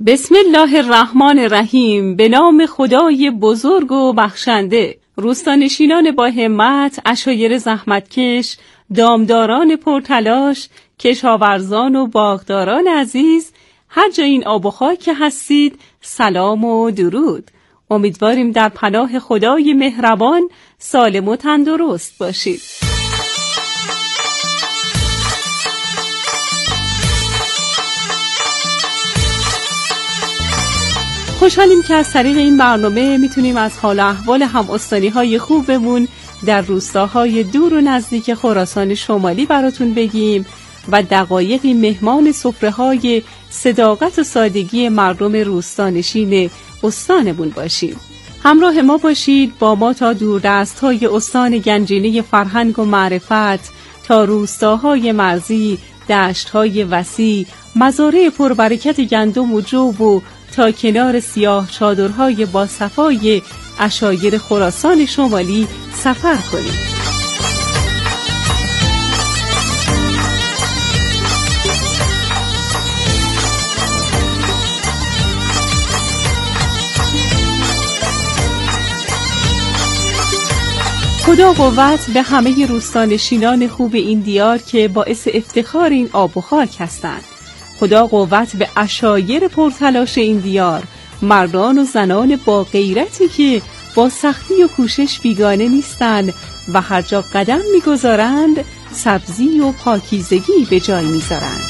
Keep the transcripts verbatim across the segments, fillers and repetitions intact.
بسم الله الرحمن الرحیم. به نام خدای بزرگ و بخشنده. روستانشینان با همت، عشایر زحمتکش، دامداران پرتلاش، کشاورزان و باغداران عزیز، هر جای این آب و خاک که هستید، سلام و درود. امیدواریم در پناه خدای مهربان سالم و تندرست باشید. خوشحالیم که از طریق این برنامه میتونیم از حال و احوال هم استانی‌های خوبمون در روستاهای دور و نزدیک خراسان شمالی براتون بگیم و دقایقی مهمان سفره‌های صداقت و سادگی مردم روستانشین استانمون باشیم. همراه ما باشید، با ما تا دوردست‌های استان گنجینه فرهنگ و معرفت، تا روستاهای مرزی، دشت‌های وسیع، مزارع پربرکت گندم و جو و تا کنار سیاه چادرهای با صفای عشایر خراسان شمالی سفر کنیم. خدا قوت به همه روستانشینان خوب این دیار که باعث افتخار این آب و خاک هستند. خدا قوت به عشایر پرتلاش این دیار، مردان و زنان با غیرتی که با سختی و کوشش بیگانه نیستند و هر جا قدم می‌گذارند سبزی و پاکیزگی به جای می‌ذارند.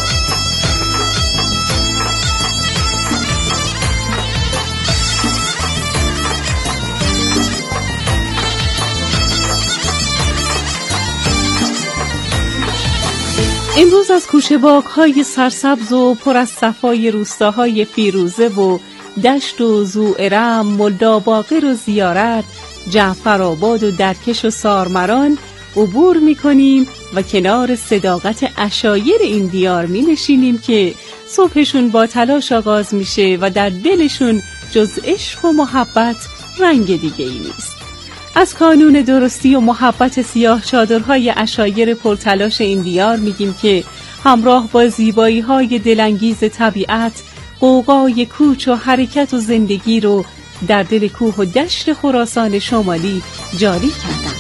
امروز از کوچه باغ‌های سرسبز و پر از صفای روستاهای فیروزه و دشت و زوئرم، ملداباقر و زیارت، جعفرآباد و درکش و سارمران عبور می‌کنیم و کنار صداقت عشایر این دیار می‌نشینیم که صبحشون با تلاش آغاز میشه و در دلشون جز عشق و محبت رنگ دیگه‌ای نیست. از کانون درستی و محبت سیاه چادرهای عشایر پرتلاش این دیار میگیم که همراه با زیبایی‌های دلانگیز طبیعت، غوغای کوچ و حرکت و زندگی رو در دل کوه و دشت خراسان شمالی جاری کردند.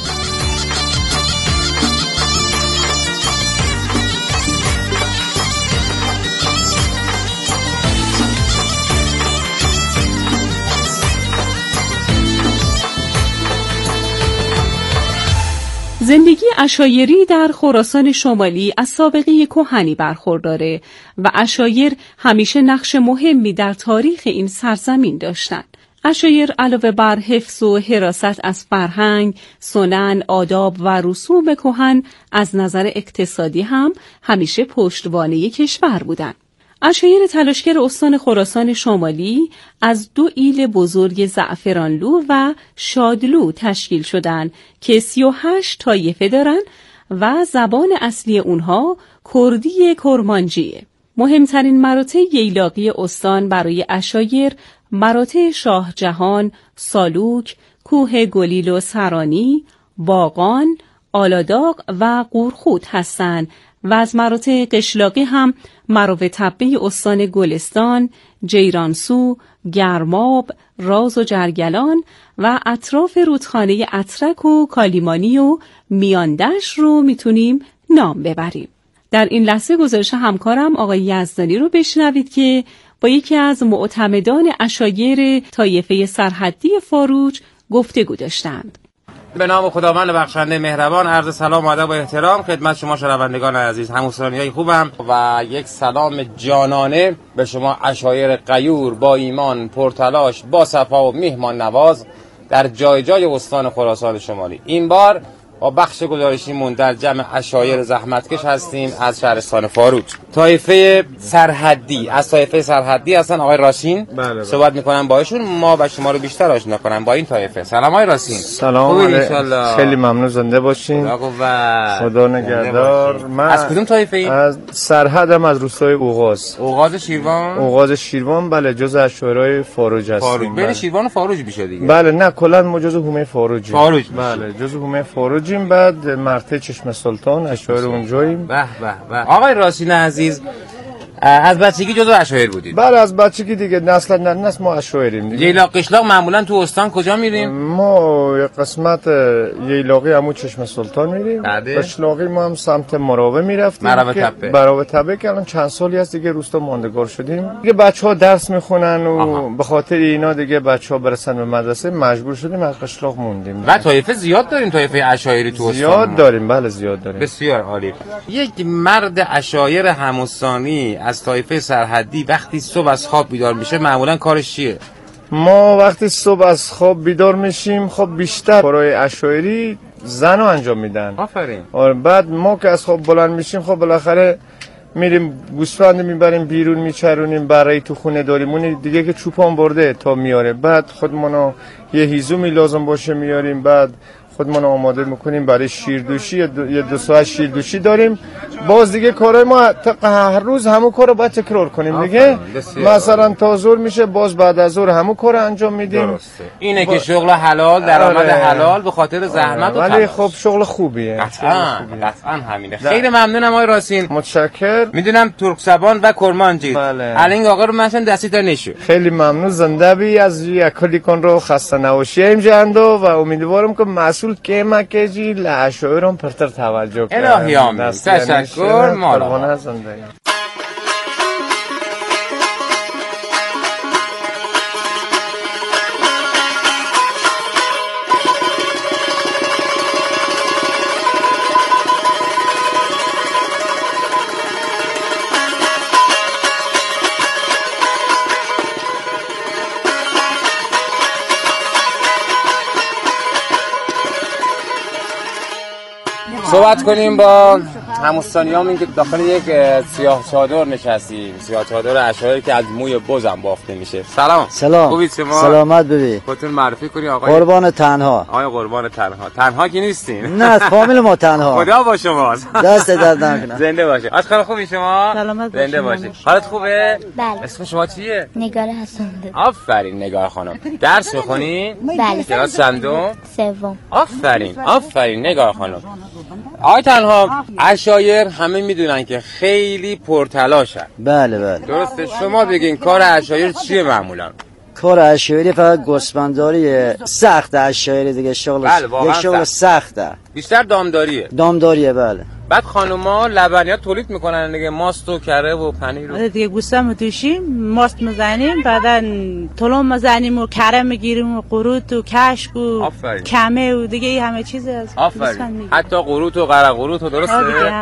زندگی عشایری در خراسان شمالی از سابقه کهنی برخورداره و عشایر همیشه نقش مهمی در تاریخ این سرزمین داشتند. عشایر علاوه بر حفظ و حراست از فرهنگ، سنن، آداب و رسوم کهن، از نظر اقتصادی هم همیشه پشتوانه کشور بودند. عشایر تلاشگر استان خراسان شمالی از دو ایل بزرگ زعفرانلو و شادلو تشکیل شدند که سی و هشت طایفه دارن و زبان اصلی اونها کردی کرمانجیه. مهمترین مراتع ییلاقی استان برای عشایر مراتع شاه جهان، سالوک، کوه گلیل و سرانی، باغان، آلاداغ و قورخود هستند و از مراتع قشلاقی هم مرو تپه استان گلستان، جیرانسو، گرماب، راز و جرگلان و اطراف رودخانه اترک و کالیمانی و میاندش رو میتونیم نام ببریم. در این لحظه گزارش همکارم آقای یزدانی رو بشنوید که با یکی از معتمدان عشایر طایفه سرحدی فاروج گفتگو داشتند. به نام خداوند بخشنده مهربان، عرض سلام و ادب و احترام خدمت شما شنوندگان عزیز، هموطنانیای خوبم و یک سلام جانانه به شما عشایر غیور با ایمان، پرتلاش، با صفا و میهمان نواز در جای جای استان خراسان شمالی. این بار با بخش گزارشیمون در جمع عشایر زحمتکش هستیم از شهرستان فاروج. طایفه سرحدی، از طایفه سرحدی هستن آقای راسین. بله بله. صحبت میکنم با ایشون، ما و شما رو بیشتر آشنا کنم با این طایفه. سلام آقای راسین. سلام علیکم. خیلی ممنون، زنده باشین. خدا نگهدار. من از کدوم طایفه این؟ از سرحدم، از روستای اوغاز. اوغاز شیروان؟ اوغاز شیروان، بله، جزء عشایرای فاروج هستیم. فاروج. بین شیروان و فاروج میشه دیگه. بله، نه کلا ما جزء حومه فاروجیم. فاروج. بله، جزء حومه فاروجیم. بعد مرتع چشم سلطان عشایر اونجاییم. به به به. آقای راسین عزیز، از بچگی جزو عشایر بودید؟ بله از بچگی دیگه نسل در نسل ما عشایریم دیگه. ییلاق قشلاق معمولا تو استان کجا میریم؟ ما یک قسمت ییلاقی همون چشم سلطان میریم. قشلاقی ما هم سمت مراوه میرفتیم. مراوه تپه. مراوه تپه که الان چند سالی هست دیگه روستا ماندگار شدیم. دیگه بچه‌ها درس میخونن و به خاطر اینا دیگه بچه‌ها برسن به مدرسه مجبور شدیم از قشلاق موندیم. و طایفه زیاد داریم، طایفه عشایری تو استان. زیاد داریم، بله زیاد داریم. بسیار عالی. یک مرد عشایر همستانی از طایفه سرحدی وقتی صبح از خواب بیدار میشه معمولا کارش چیه؟ ما وقتی صبح از خواب بیدار میشیم خب بیشتر کارهای عشایری زن رو انجام میدن. آفرین. آره بعد ما که از خواب بلند میشیم خب بالاخره میریم گوسفند میبریم بیرون میچرونیم، برای تو خونه داریم اون دیگه که چوپان برده تا میاره، بعد خودمون یه هیزومی لازم باشه میاریم، بعد خودمون آماده میکنیم برای شیردوشی. یه دو, دو ساعت شیردوشی داریم. باز دیگه کارهای ما هر روز همون کارو باید تکرار کنیم دیگه. مثلا تا ظهر میشه باز بعد از ظهر همون کارو انجام میدیم. درسته. اینه با... که شغل حلال، درآمد آره. حلال به خاطر زحمت و ولی خب شغل خوبیه. قطعاً قطعاً همینه. خیلی ممنونم آقای راسین. متشکرم. میدونم ترک زبان و کرمانجی. بله. الان آقا رو مثلا دستی تا نشو. خیلی ممنون، زنده بی از یکلی کن رو خسته نباشی اینجاندو و امیدوارم که مسئول که مکیجی لعشایرم پرتر توجه کنم. الهی آمین. تشکر مالا. صحبت کنیم با هموستانیام که داخل یک سیاه چادر نشستیم، سیاه چادر عشایر که از موی بزم بافته میشه. سلام. سلام. خوبید شما؟ سلامت ببی. خودتون معرفی کنی آقای قربان تنها. آقای قربان تنها. تنها کی نیستین؟ نه از فامیل ما تنها. خدا با شماست. دست درد نکنه. زنده باشه. آشکار خوبی شما؟ سلامت باشید. زنده باشید. حالت خوبه؟ بله. اسم شما چیه؟ نگار حسن. آفرین نگار خانم. درس میخونی؟ بله. کلاس چندم؟ سوم. آفرین آفرین نگار خانم. آقای تنها عشایر همه میدونن که خیلی پرتلاشن. بله بله. درسته. شما بگین کار عشایر چیه معمولا؟ کار عشایری فقط گوسفنداری سخت عشایری دیگه شغل بله، یک شغل سخته. بیشتر دامداریه. دامداریه بله. بعد خانوما لبنیات تولید میکنن دیگه، ماست و کره و پنیر و دیگه گوسفند می‌توشیم، ماست میزنیم، بعدن طلم میزنیم و کره میگیریم و قروت و کشک و آفرین. کمه و دیگه همه چیز از آفرین. حتی قروت و قره قروت و درسته.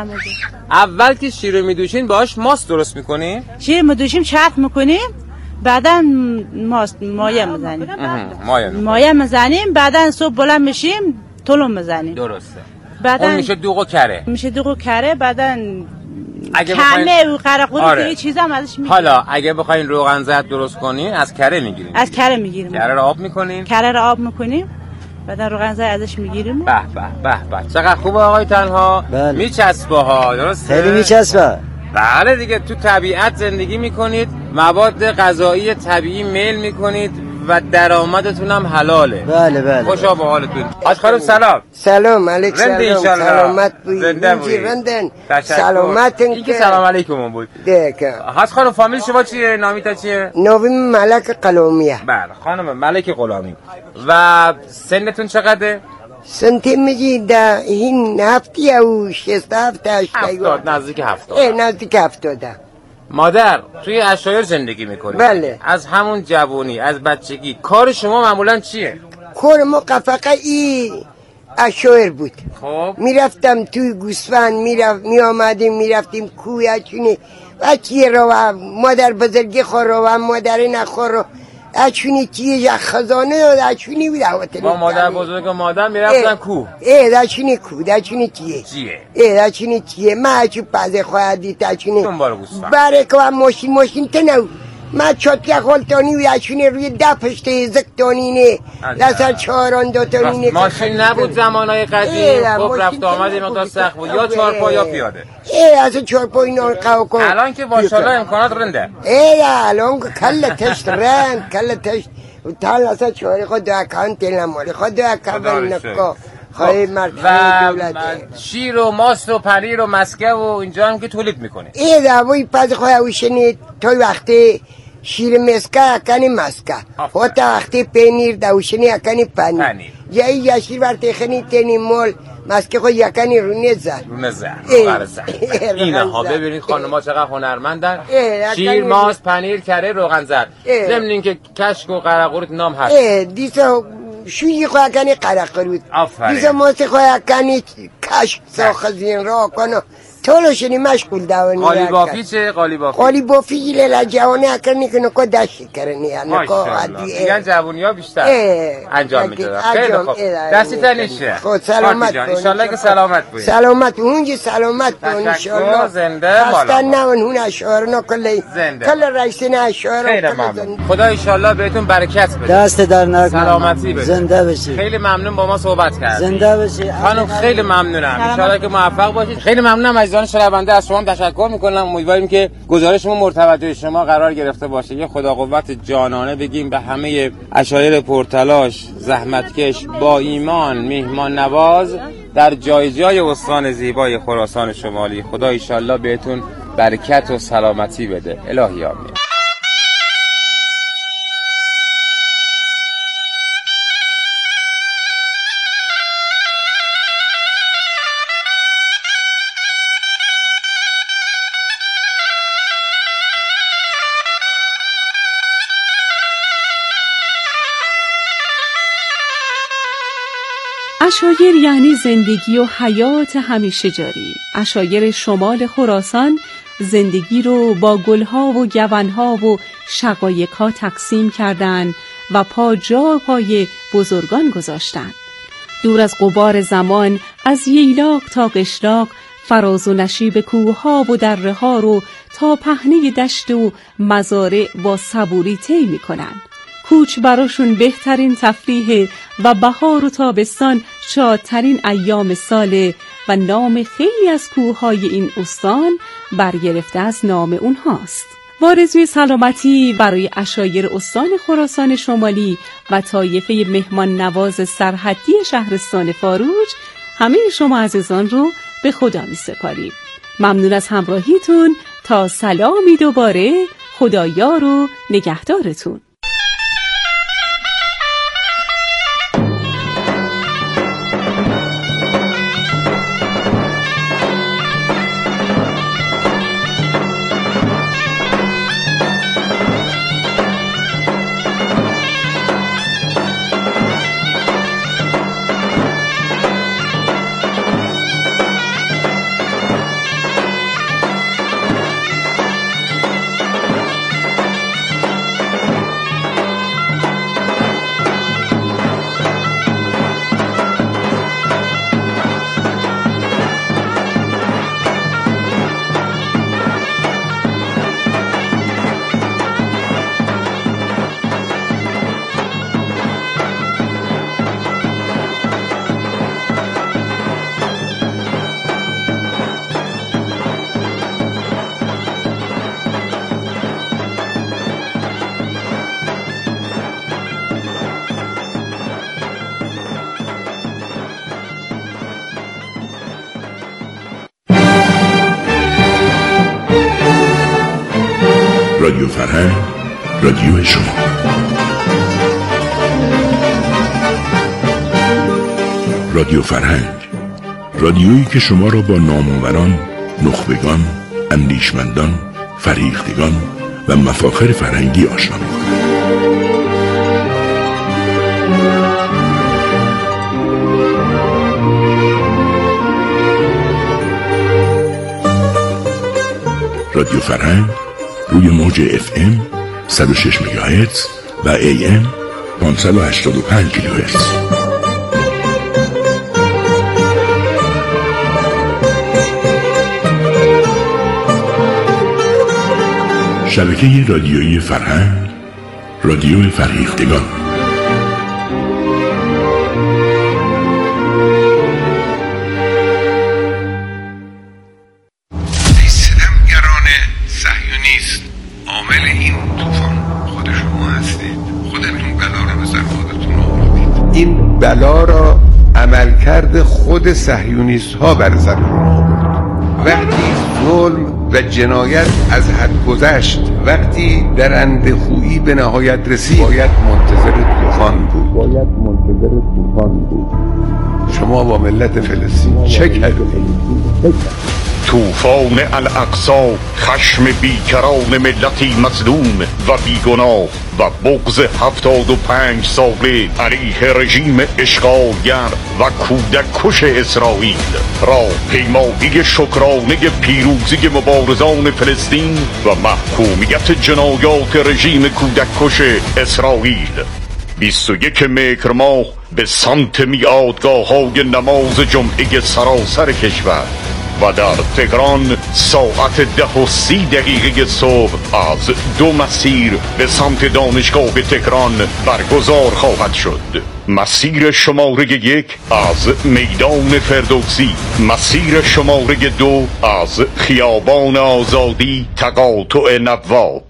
اول که شیر میدوشین باهاش ماست درست میکنین؟ شیر میدوشیم چرخ میکنیم، بعدن ماست مایه میزنیم. مایه مایه میزنیم، بعدن صبح بلند میشیم طلم میزنیم. درسته. بعدن اون میشه دوغ و کره. میشه دوغ و کره، بعدن اگه کمه و قره قروت آره. دیگه چیزا هم ازش میگیریم. حالا اگه بخواین روغن زرد درست کنین از کره میگیریم. از کره میگیریم. کره رو آب میکنین؟ کره رو آب میکنیم. بعدن روغن زرد ازش میگیریم. به به به به. چقدر خوبه آقای تنها. بله. میچسبه ها، درسته؟ خیلی میچسبه. بله دیگه تو طبیعت زندگی میکنید، مواد غذایی طبیعی میل میکنید و درآمدتون هم حلاله. بله بله. خوشا به حالتون. آج خانم سلام. سلام علیکم. سلام. سلامت بوی. زنده بوی. رندن. سلامتن. این که سلام علیکم بود. دیگه. آج خانم فامیل شما چیه؟ نامیتا چیه؟ نویم ملک قلامیه. بله خانم ملک قلامی. و سنتون چقدره؟ سنتی میگی ده این هفتی او شست هفته هشته. هفتاد نزدیک هفتاد. ای نزدیک هفتاده. مادر توی عشایر زندگی میکنی؟ بله. از همون جوانی از بچگی کار شما معمولا چیه؟ کار ما قفقه ای عشایر بود. خب میرفتم توی گوسفند میرفت میآمدیم میرفتیم کوی چونی و چی رو مادر بزرگی خور رو مادر نخور رو اچونی چیه خزانه اچونی بود هواتلی با مادر بزرگ و مادر میرفتن کو ای دچونی کو دچونی چیه چیه ای دچونی چیه ما چو پازه خواهد دید اچونی دنبال گوسفند برکه و ماشین ماشین تنو ما چوت خالتانی و اچونی روی ده پشته زکتانینه لسر چهاران دوتانینه ماشین نبود زمانهای قدیم خب رفت آمد این مقدار سخت بود یا چهارپا یا پیاده ای از چهارپا اینا قاو کن الان که ماشاءالله امکانات رنده ای الان کل تشت رند کل تشت تال اصلا چهاری خود دو اکان تیل نمالی خود دو اکان نکو های مرکز دولته. شیر و ماست و پنیر و مسکه و اینجا هم که تولید میکنه. ای دوایی پس خواهی اوشنی توی وقتی شیر مسکه اکنی مسکه و تا وقتی پنیر دوشنی اکنی پنیر جایی یا شیر برتی خنی تینی مول مسکه خود یکنی رونه زن رونه زن اینه ها ببینید خانم ها چقدر هنرمندن. شیر ماست پنیر کره روغن زد ضمن این که کشک و قرقروت نام هست. دیسا شویی خواهی کنی قرقروت آفرین دیسا ماست خواهی کنی کشک ساخزین را کنه طولشونی مشغول دوانی قالی بافی چه؟ قالی بافی قالی بافی لیلا جوانی اکرنی که نکو دشت کرنی ماشاءالله میگن جوانی ها بیشتر انجام میده. خیلی خوب دستی تنیشه خود سلامت بون انشالله که سلامت بون سلامت اونجی سلامت بون انشالله زنده خستن نون هون اشعارنا کلی کل رئیسین اشعار خیلی ممنون. خدا انشالله بهتون برکت بده دست در نکنه سلامتی بده زنده بشی. خیلی ممنون با ما صحبت کردید زنده بشی خانم. خیلی ممنونم انشالله که موفق باشید. خیلی ممنونم عزیزان شنونده از شما تشکر میکنم. امیدواریم که گزارشمون مورد توجه شما قرار گرفته باشه. یه خدا قوت جانانه بگیم به همه عشایر پرتلاش زحمتکش با ایمان میهمان نواز در جای جای استان زیبای خراسان شمالی. خدا ان شاءالله بهتون برکت و سلامتی بده. الهی آمین. عشایر یعنی زندگی و حیات همیشه جاری. عشایر شمال خراسان زندگی رو با گلها و گونها و شقایقها تقسیم کردند و پا جا پای بزرگان گذاشتند. دور از غبار زمان از ییلاق تا قشلاق فراز و نشیب کوهها و دره‌ها رو تا پهنه دشت و مزارع با صبوری طی می‌کنند. کوچ براشون بهترین تفریح و بهار و تابستان شادترین ایام ساله و نام خیلی از کوههای این استان برگرفته از نام اونهاست. وارزوی سلامتی برای عشایر استان خراسان شمالی و طایفه مهمان نواز سرحدی شهرستان فاروج همه شما عزیزان رو به خدا می سپاریم. ممنون از همراهیتون. تا سلامی دوباره. خدایار و نگهدارتون. رادیو فرهنگ، رادیو شما. رادیو فرهنگ، رادیویی که شما را با نامآوران، نخبگان، اندیشمندان، فرهیختگان و مفاخر فرهنگی آشنا می‌کند. رادیو فرهنگ روی موج اف ام صد و شش مگاهرتز و ای ام پانصد و هشتاد و پنج کیلوهرتز. شبکه رادیویی فرهنگ، رادیو فرهیختگان. بلا را عملکرد خود صهیونیست ها بر زمین. وقتی ظلم و جنایت از حد گذشت، وقتی در اندهخویی به نهایت رسید، باید منتظر طوفان بود. باید منتظر طوفان بود. شما با ملت فلسطین چه کردید؟ طوفان الاقصی، خشم بیکران ملتی مظلوم و بیگناه و بغض هفتاد و پنج ساله علیه رژیم اشغالگر و کودک کش اسرائیل را پیمایی شکرانه پیروزی مبارزان فلسطین و محکومیت جنایات رژیم کودک کش اسرائیل بیست و یک مهر ماه به سمت میادگاه های نماز جمعه سراسر کشور و در تهران ساعت ده و سی دقیقه صبح از دو مسیر به سمت دانشگاه تهران برگزار خواهد شد. مسیر شماره یک از میدان فردوسی، مسیر شماره دو از خیابان آزادی تقاطع نواب.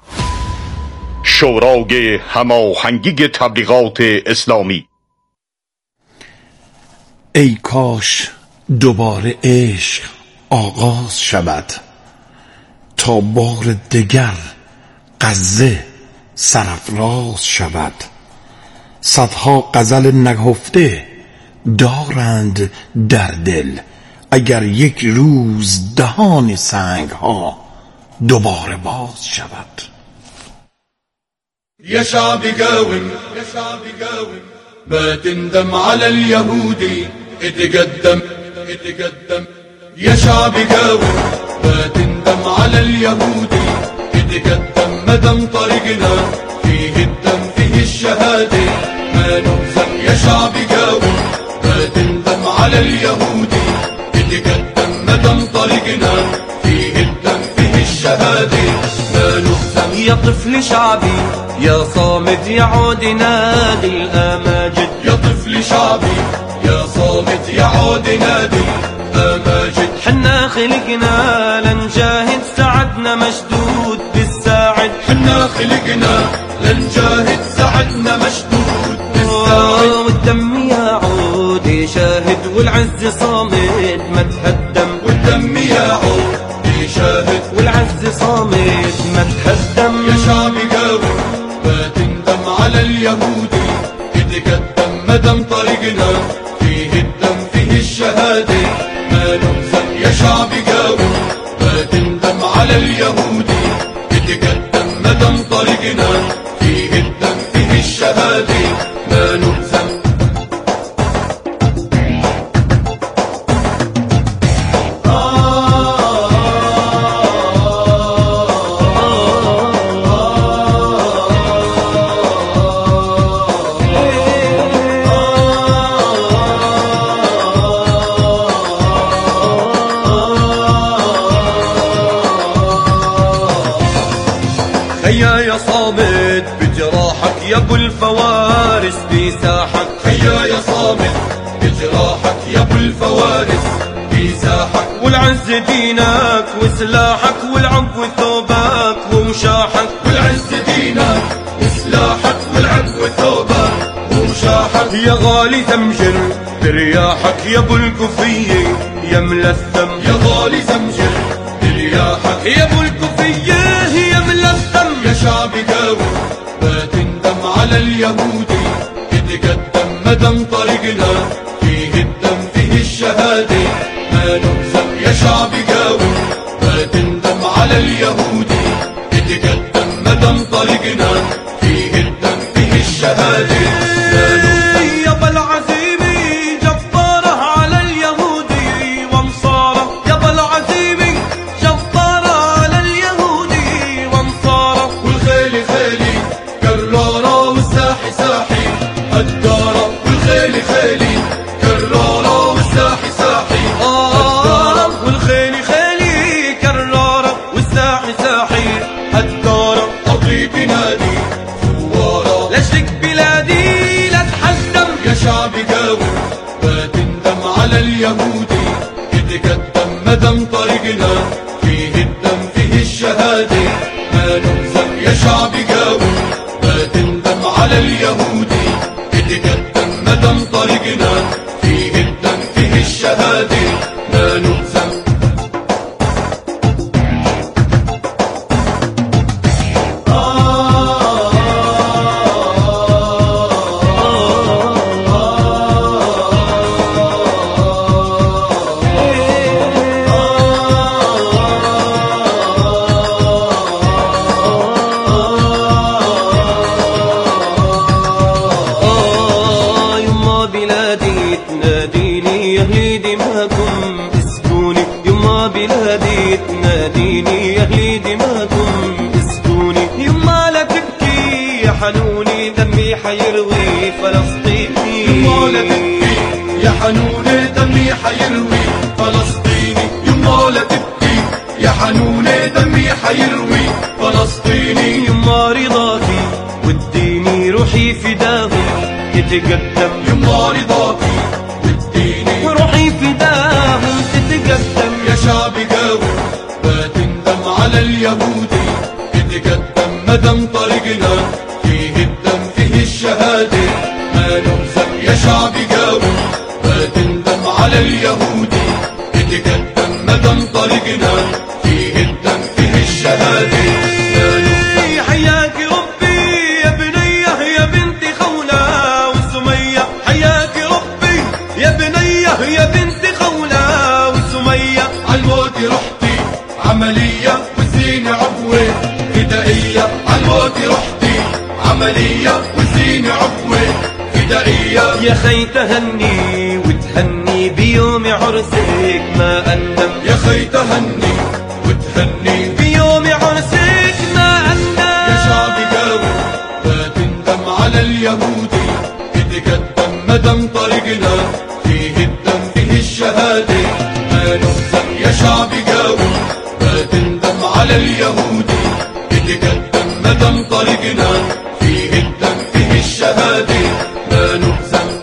شورای هماهنگی تبلیغات اسلامی. ای کاش دوباره عشق آغاز شود، تا بار دگر غزه سرافراز شود. صدها غزل نهفته دارند در دل، اگر یک روز دهان سنگ ها دوباره باز شود. يا شعبي قاوم يا شعبي قاوم، ما تندم على اليهودي، اتقدم اتقدم. يا شعبي قاوم ما تندم على اليهودي، اتقدم. مدام طريقنا فيه الدم فيه الشهادة ما نهزم. يا شعبي قاوم ما تندم على اليهودي، اتقدم. مدام طريقنا فيه الدم فيه الشهادة ما نهزم. يا طفل شعبي يا صامت يا عود نادي الأماجد. يا طفل شعبي يا صامت يا عود نادي الأماجد. حنا خلقنا لنجاهد، سعدنا مشدود بالساعد. حنا خلقنا لنجاهد، سعدنا مشدود بالساعد. والدم يا عود يشاهد، والعز صامت ما تهدم. والدم يا عود يشاهد، والعز صامت ما تهدم. يا شعبي قاوم ما تندم على اليهودي، اتقدم. مدام طريقنا فيه الدم فيه الشهادة ما نهزم. يا شعبي قاوم ما تندم على اليهودي، اتقدم. مدام طريقنا فيه الدم فيه الشهادة ما نهزم. هيا يا صامت بجراحك يا ابو الفوارس بساحك. هيا يا صامت بجراحك يا ابو الفوارس بساحك. والعز دينك وسلاحك، والعفو ثوبك ومشاحك. والعز دينك وسلاحك، والعفو ثوبك ومشاحك. يا غالي زمجر برياحك يا ابو الكوفية يا ملثم. يا غالي زمجر برياحك يا ابو الكوفية يا ملثم. يا شعبي قاوم ما تندم على اليهودي، اتقدم. مدام طريقنا فيه الدم فيه الشهادة ما نهزم. يا شعبي قاوم ما تندم على اليهودي، اتقدم. مدام طريقنا فيه الدم فيه الشهادة ما نهزم. يابا العزيمي جبارة على اليهودي وانصاره. يابا العزيمي جبارة على اليهودي وانصاره. والخيل خيلي كرارة والساحي ساحي هدارة. والخيل خيلي كرارة والساحي ساحي هدارة. والخيل خيلي كرارة والساحي ساحي هدارة. أرضي بنادي ثوارة، لشرك بلادي لا تحزم. يا شعبي قاوم ما تندم على اليهودي، اتقدم. مدام طريقنا فيه الدم فيه الشهادة ما نهزم. يا شعبي قاوم ما تندم على اليهودي، اتقدم. مدام طريقنا الشهادة ما نهزم. تناديني يا أهلي دماكم اسكوني، يما لا تبكي يا حنوني دمي حيروي فلسطيني، يما لا تبكي يا حنوني دمي حيروي فلسطيني، يما لا تبكي يا حنوني دمي حيروي فلسطيني، يما رضاكي واديني روحي فداهم تتقدم، يما رضاكي واديني روحي فداهم تتقدم. يا شعبي قاوم بتندم على اليهودي يتقدم مدام طريقنا فيه الدم فيه الشهادة ما نهزم. يا شعبي قاوم بتندم على اليهودي يتقدم مدام طريقنا فيه الدم فيه الشهادة ما نهزم. حياك ربي يا بنيه يا بنت خولة وسمية، حياك ربي يا بنيه يا بنت خولة وسمية، عالموت رحتي عملية وزينة عفوة فدائية، عالموت رحتي عملية وزينة عفوة فدائية. يا خي تهني وتهني بيوم عرسك ما أندم، يا خي تهني وتهني بيوم عرسك ما أندم. يا شعبي قاوم بتندم على اليهودي يتقدم مدام طريقنا فيه الدم فيه الشهادة ما نهزم. يا شعبي قاوم بتندم على اليهودي يتقدم مدام طريقنا فيه الدم فيه الشهادة ما نهزم.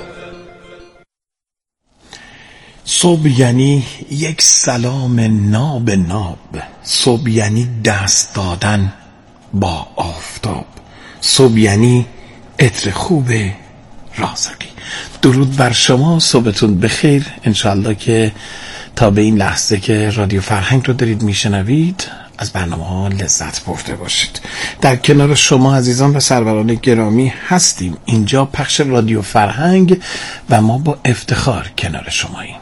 صبح یعنی یک سلام ناب ناب، صبح یعنی دست دادن با آفتاب، صبح یعنی عطر خوب رازقی. درود بر شما، صبحتون بخیر. انشالله که تا به این لحظه که رادیو فرهنگ رو دارید میشنوید از برنامه ها لذت برده باشید. در کنار شما عزیزان و سروران گرامی هستیم. اینجا پخش رادیو فرهنگ و ما با افتخار کنار شماییم.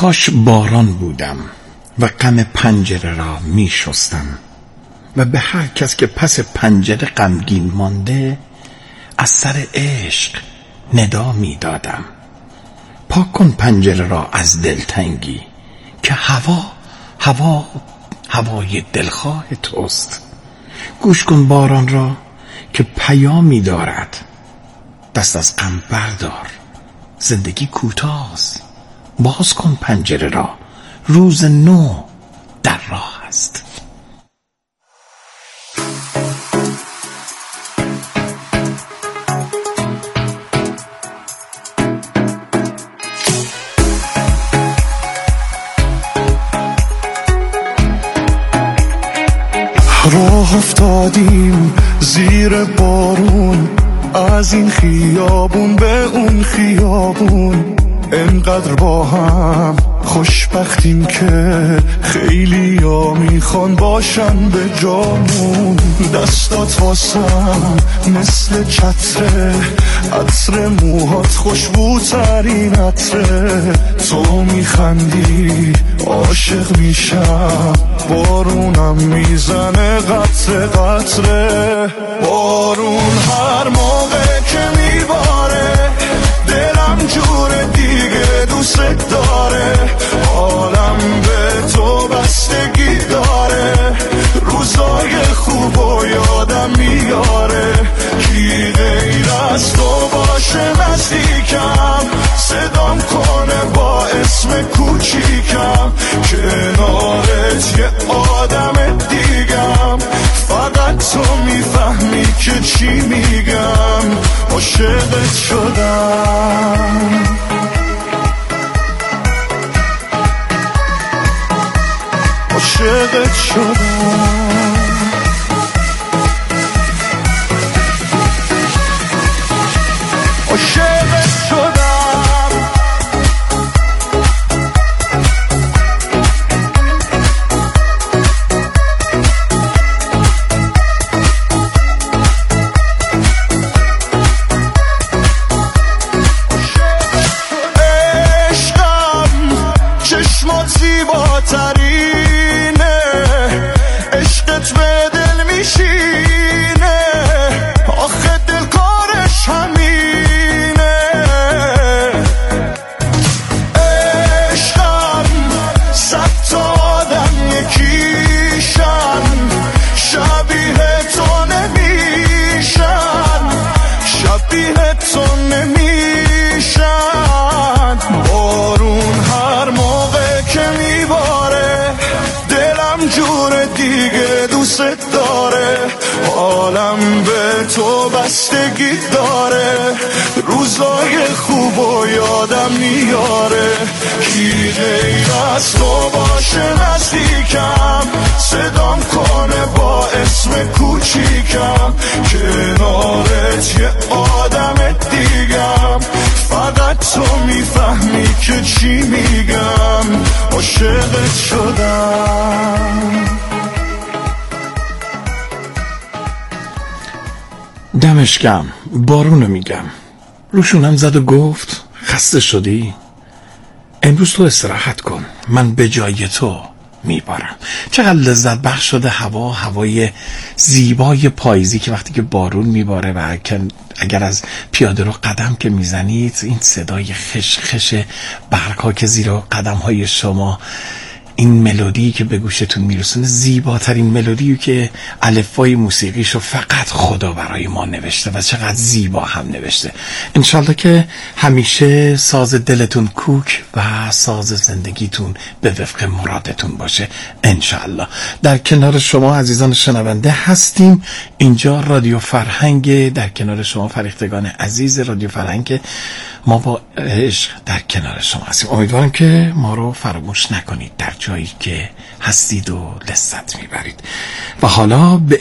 کاش باران بودم و غم پنجره را می شستم و به هر کس که پس پنجره غمگین مانده از سر عشق ندا می دادم. پاک کن پنجره را از دلتنگی که هوا هوا هوای دلخواه توست. گوش کن باران را که پیامی دارد. دست از غم بردار، زندگی کوتاست. باز کن پنجره را، روز نو در راه است. راه افتادیم زیر بارون، از این خیابون به اون خیابون، انقدر با هم خوشبختیم که خیلی ها میخوان باشن به جامون. دستات واسم مثل چتره، عطر موهات خوشبوترین عطره. تو میخندی عاشق میشم، بارونم میزنه قطره قطره. بارون هر موقع که میباره دلم جور دیگه دوست داره. عالم به تو بستگی داره، روزای خوب و یادم میاره. کی غیر از تو باشه نزدیکم، صدام کنه با اسم کوچیکم. کنارت یه آدم دیگم، فقط تو میفهمی که چی میگم. عاشقت شدم، عاشقت شدم، عاشقت شدم. عالم به تو بستگی داره، روزای خوب و یادم میاره. کی غیر از تو باشه نزدیکم، صدام کنه با اسم کوچیکم. کنارت یه آدم دیگم، فقط تو میفهمی که چی میگم. عاشقت شدم. دمش گرم. بارونو میگم. روشونم زد و گفت خسته شدی؟ امروز تو استراحت کن، من به جای تو میبارم. چقدر لذت بخش شده هوا، هوای زیبای پاییزی که وقتی که بارون میباره و اگر از پیاده رو قدم که میزنید این صدای خش خش برگ ها که زیر قدم های شما، این ملودی که به گوشتون میرسونه زیباترین ملودی که الفبای موسیقیشو فقط خدا برای ما نوشته و چقدر زیبا هم نوشته. انشالله که همیشه ساز دلتون کوک و ساز زندگیتون به وفق مرادتون باشه انشالله. در کنار شما عزیزان شنونده هستیم. اینجا رادیو فرهنگ، در کنار شما فریختگان عزیز رادیو فرهنگ. ما با عشق در کنار شما هستیم. امیدوارم که ما رو فراموش نکنید در جایی که هستید و لذت میبرید. و حالا به